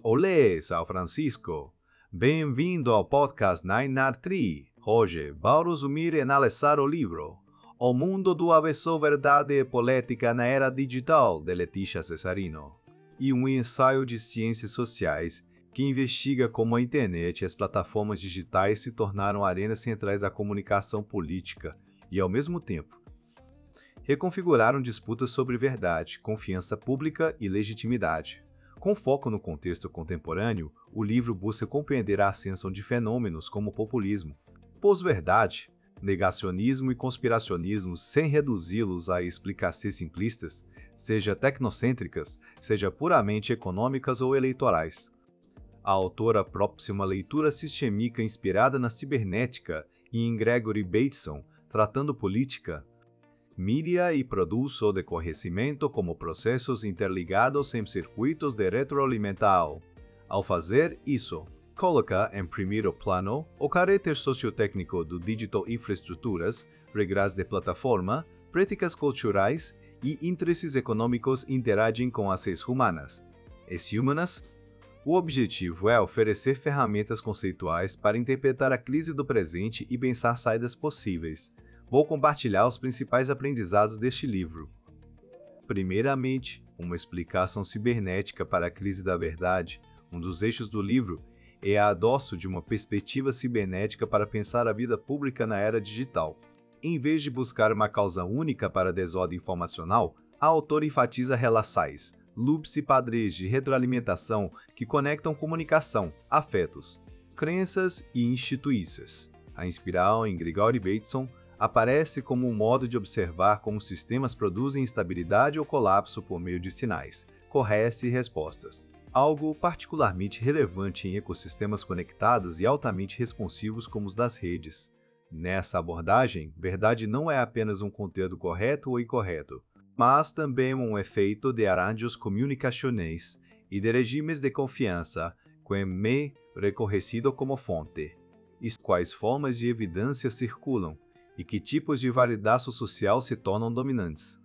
Olê, São Francisco! Bem-vindo ao podcast 993. Hoje, vamos resumir e analisar o livro O Mundo do Avesso Verdade e Política na Era Digital, de Letícia Cesarino, e um ensaio de ciências sociais que investiga como a internet e as plataformas digitais se tornaram arenas centrais da comunicação política e, ao mesmo tempo, reconfiguraram disputas sobre verdade, confiança pública e legitimidade. Com foco no contexto contemporâneo, o livro busca compreender a ascensão de fenômenos como populismo, pós-verdade, negacionismo e conspiracionismo sem reduzi-los a explicações simplistas, seja tecnocêntricas, seja puramente econômicas ou eleitorais. A autora propõe uma leitura sistêmica inspirada na cibernética e em Gregory Bateson, tratando política, mídia e produto de conhecimento como processos interligados em circuitos de retroalimentação. Ao fazer isso, coloca em primeiro plano o caráter sociotécnico do digital infraestruturas, regras de plataforma, práticas culturais e interesses econômicos interagem com as redes humanas. O objetivo é oferecer ferramentas conceituais para interpretar a crise do presente e pensar saídas possíveis. Vou compartilhar os principais aprendizados deste livro. Primeiramente, uma explicação cibernética para a crise da verdade. Um dos eixos do livro é a adoção de uma perspectiva cibernética para pensar a vida pública na era digital. Em vez de buscar uma causa única para a desordem informacional, a autora enfatiza relações, loops e padrões de retroalimentação que conectam comunicação, afetos, crenças e instituições. A inspiração em Gregory Bateson aparece como um modo de observar como sistemas produzem instabilidade ou colapso por meio de sinais, correias e respostas, algo particularmente relevante em ecossistemas conectados e altamente responsivos como os das redes. Nessa abordagem, verdade não é apenas um conteúdo correto ou incorreto, mas também um efeito de arranjos comunicacionais e de regimes de confiança, que me reconhecido como fonte, e quais formas de evidência circulam, e que tipos de validação social se tornam dominantes.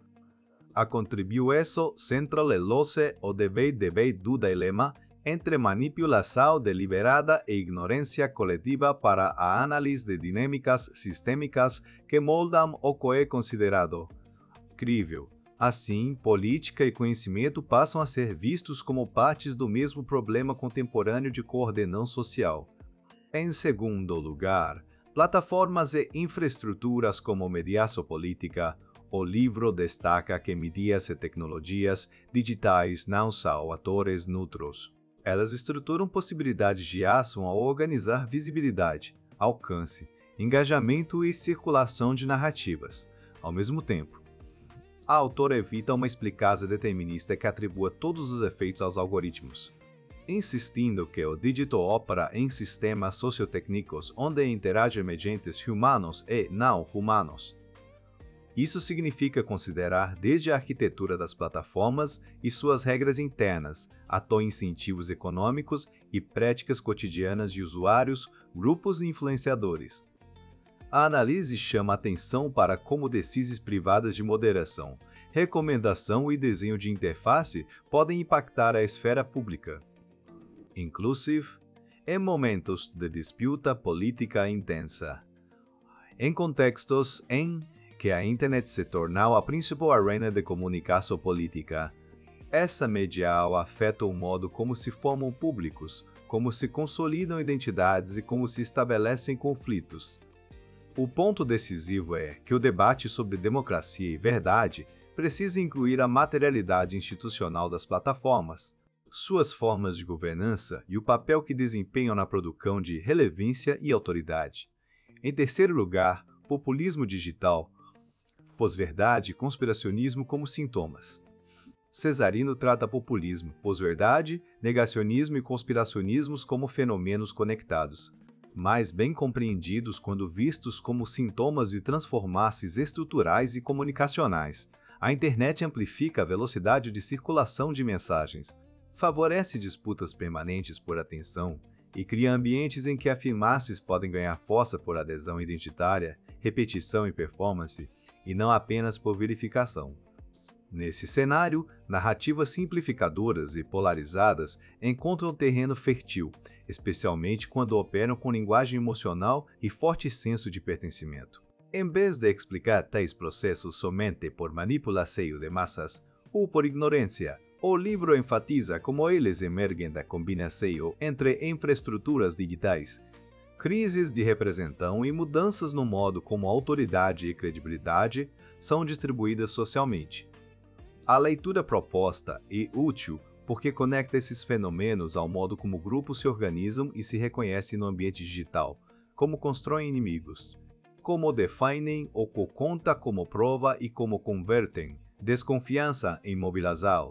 A contribuição central é o dever do dilema entre manipulação deliberada e ignorância coletiva para a análise de dinâmicas sistêmicas que moldam o que é considerado crível. Assim, política e conhecimento passam a ser vistos como partes do mesmo problema contemporâneo de coordenação social. Em segundo lugar, plataformas e infraestruturas como mediação política. O livro destaca que mídias e tecnologias digitais não são atores neutros. Elas estruturam possibilidades de ação ao organizar visibilidade, alcance, engajamento e circulação de narrativas. Ao mesmo tempo, a autora evita uma explicação determinista que atribua todos os efeitos aos algoritmos, insistindo que o digital opera em sistemas sociotécnicos onde interagem agentes humanos e não humanos. Isso significa considerar desde a arquitetura das plataformas e suas regras internas, até incentivos econômicos e práticas cotidianas de usuários, grupos e influenciadores. A análise chama atenção para como decisões privadas de moderação, recomendação e desenho de interface podem impactar a esfera pública. Inclusive, em momentos de disputa política intensa. Em contextos em que a internet se tornou a principal arena de comunicação política, essa medial afeta o modo como se formam públicos, como se consolidam identidades e como se estabelecem conflitos. O ponto decisivo é que o debate sobre democracia e verdade precisa incluir a materialidade institucional das plataformas, suas formas de governança e o papel que desempenham na produção de relevância e autoridade. Em terceiro lugar, populismo digital, pós-verdade e conspiracionismo como sintomas. Cesarino trata populismo, pós-verdade, negacionismo e conspiracionismos como fenômenos conectados, mas bem compreendidos quando vistos como sintomas de transformações estruturais e comunicacionais. A internet amplifica a velocidade de circulação de mensagens, favorece disputas permanentes por atenção e cria ambientes em que afirmações podem ganhar força por adesão identitária, repetição e performance, e não apenas por verificação. Nesse cenário, narrativas simplificadoras e polarizadas encontram terreno fértil, especialmente quando operam com linguagem emocional e forte senso de pertencimento. Em vez de explicar tais processos somente por manipulação de massas ou por ignorância, o livro enfatiza como eles emergem da combinação entre infraestruturas digitais, crises de representação e mudanças no modo como autoridade e credibilidade são distribuídas socialmente. A leitura proposta é útil porque conecta esses fenômenos ao modo como grupos se organizam e se reconhecem no ambiente digital, como constroem inimigos, como definem o que conta como prova e como convertem desconfiança em mobilização.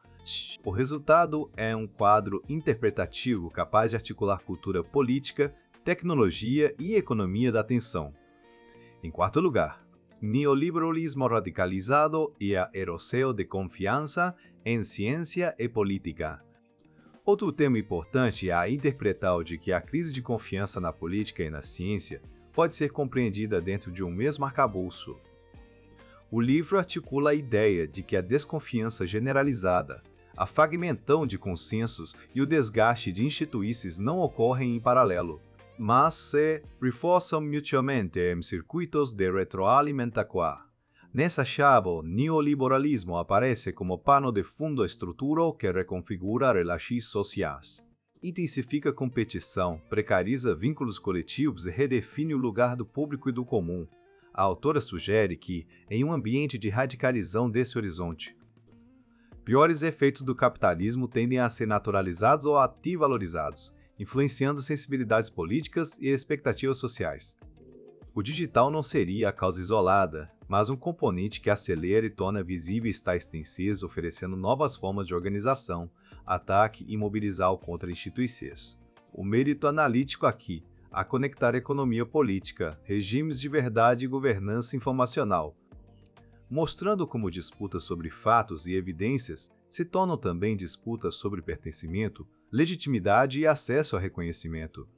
O resultado é um quadro interpretativo capaz de articular cultura política, tecnologia e economia da atenção. Em quarto lugar, neoliberalismo radicalizado e a erosão de confiança em ciência e política. Outro tema importante é a interpretar de que a crise de confiança na política e na ciência pode ser compreendida dentro de um mesmo arcabouço. O livro articula a ideia de que a desconfiança generalizada, a fragmentação de consensos e o desgaste de instituições não ocorrem em paralelo, mas se reforçam mutuamente em circuitos de retroalimentação. Nessa chave, o neoliberalismo aparece como pano de fundo estrutural que reconfigura relações sociais. Intensifica a competição, precariza vínculos coletivos e redefine o lugar do público e do comum. A autora sugere que, em um ambiente de radicalização desse horizonte, piores efeitos do capitalismo tendem a ser naturalizados ou antivalorizados, influenciando sensibilidades políticas e expectativas sociais. O digital não seria a causa isolada, mas um componente que acelera e torna visíveis tais tendências, oferecendo novas formas de organização, ataque e mobilização contra instituições. O mérito analítico aqui, a conectar economia política, regimes de verdade e governança informacional, mostrando como disputas sobre fatos e evidências se tornam também disputas sobre pertencimento, legitimidade e acesso a reconhecimento.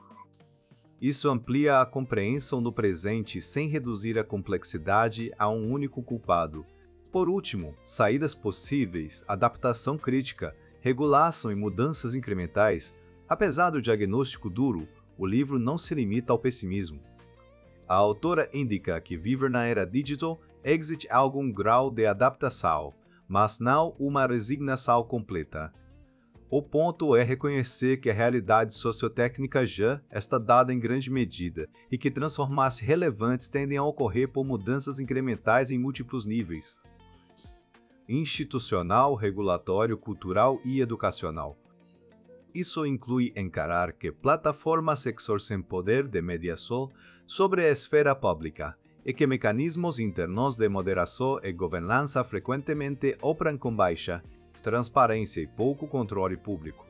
Isso amplia a compreensão do presente sem reduzir a complexidade a um único culpado. Por último, saídas possíveis, adaptação crítica, regulação e mudanças incrementais. Apesar do diagnóstico duro, o livro não se limita ao pessimismo. A autora indica que viver na era digital exige algum grau de adaptação, mas não uma resignação completa. O ponto é reconhecer que a realidade sociotécnica já está dada em grande medida e que transformações relevantes tendem a ocorrer por mudanças incrementais em múltiplos níveis: institucional, regulatório, cultural e educacional. Isso inclui encarar que plataformas exercem poder de mediação sobre a esfera pública e que mecanismos internos de moderação e governança frequentemente operam com baixa transparência e pouco controle público.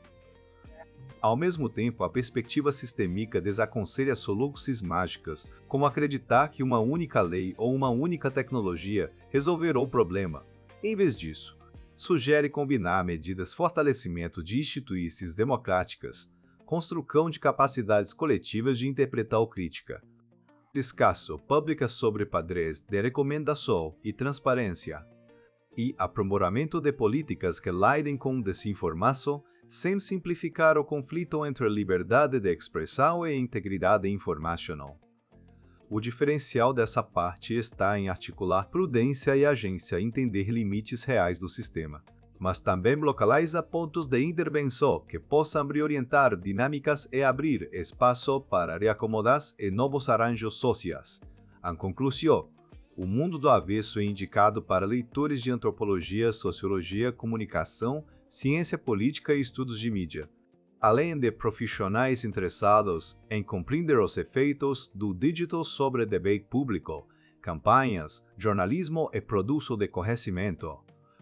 Ao mesmo tempo, a perspectiva sistêmica desaconselha soluções mágicas, como acreditar que uma única lei ou uma única tecnologia resolverá o problema. Em vez disso, sugere combinar medidas de fortalecimento de instituições democráticas, construção de capacidades coletivas de interpretar crítica, descasso pública sobre padrões de recomendação e transparência, e aprimoramento de políticas que lidem com desinformação sem simplificar o conflito entre liberdade de expressão e integridade informacional. O diferencial dessa parte está em articular prudência e agência e entender limites reais do sistema, mas também localiza pontos de intervenção que possam reorientar dinâmicas e abrir espaço para reacomodadas e novos arranjos sociais. Em conclusão, O Mundo do Avesso é indicado para leitores de antropologia, sociologia, comunicação, ciência política e estudos de mídia, além de profissionais interessados em compreender os efeitos do digital sobre o debate público, campanhas, jornalismo e produção de conhecimento.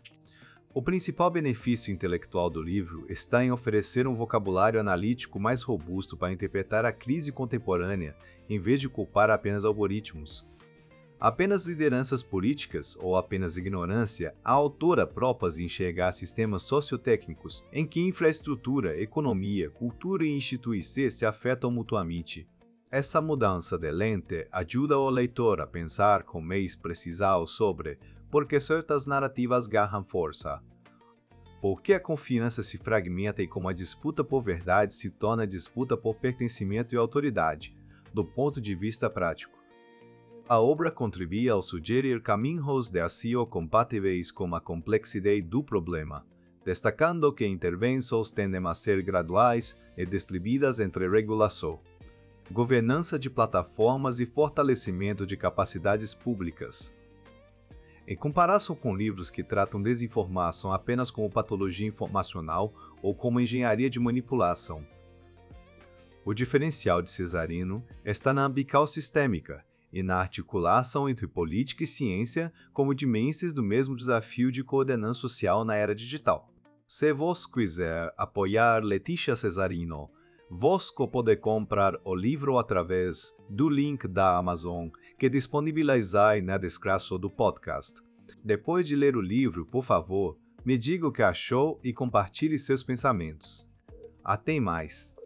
O principal benefício intelectual do livro está em oferecer um vocabulário analítico mais robusto para interpretar a crise contemporânea, em vez de culpar apenas algoritmos. Apenas lideranças políticas ou apenas ignorância, a autora propõe enxergar sistemas sociotécnicos em que infraestrutura, economia, cultura e instituições se afetam mutuamente. Essa mudança de lente ajuda o leitor a pensar com mais precisão sobre porque certas narrativas ganham força. Por que a confiança se fragmenta e como a disputa por verdade se torna disputa por pertencimento e autoridade, do ponto de vista prático? A obra contribui ao sugerir caminhos de ação compatíveis com a complexidade do problema, destacando que intervenções tendem a ser graduais e distribuídas entre regulação, governança de plataformas e fortalecimento de capacidades públicas. Em comparação com livros que tratam desinformação apenas como patologia informacional ou como engenharia de manipulação, o diferencial de Cesarino está na ambição sistêmica e na articulação entre política e ciência como dimensões do mesmo desafio de coordenância social na era digital. Se vos quiser apoiar Letícia Cesarino, vos pode comprar o livro através do link da Amazon que disponibilizei na descrição do podcast. Depois de ler o livro, por favor, me diga o que achou e compartilhe seus pensamentos. Até mais!